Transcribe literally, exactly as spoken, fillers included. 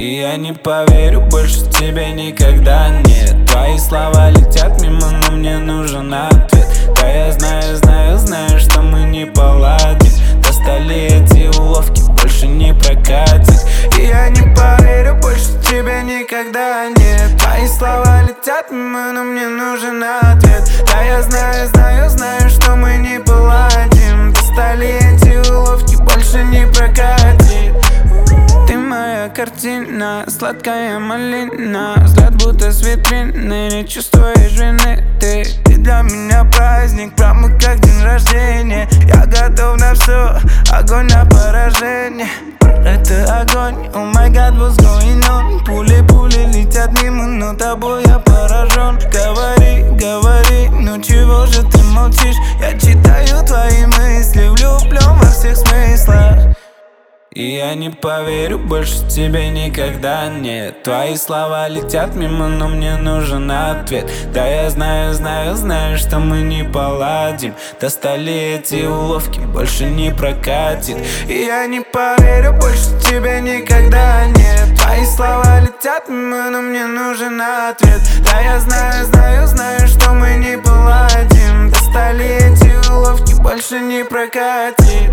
И я не поверю больше тебе никогда, нет. Твои слова летят мимо, но мне нужен ответ. Да я знаю, знаю, знаю, что мы не поладим. Достали эти уловки, больше не прокатит. И я не поверю больше тебе никогда, нет. Твои слова летят мимо, но мне нужен ответ. Да я знаю, знаю, знаю, что мы не поладим. Достали эти уловки, больше не прокатит. Ты моя картина, сладкая малина. Взгляд будто с витрины, не чувствуешь вины. Ты, ты для меня праздник, прямо как день рождения. Я готов на все, огонь на поражение. Это огонь, oh my god, what's going on? Пули-пули летят мимо, но тобой я поражен. Говори, говори, ну чего же ты молчишь? Я читаю твои мысли, влюблен во всех смыслах. И я не поверю больше тебе никогда, нет. Твои слова летят мимо, но мне нужен ответ. Да я знаю, знаю, знаю, что мы не поладим. Достали эти уловки, больше не прокатит. И я не поверю больше тебе никогда, нет. Твои слова летят мимо, но мне нужен ответ. Да я знаю, знаю, знаю, что мы не поладим. Достали эти уловки, больше не прокатит.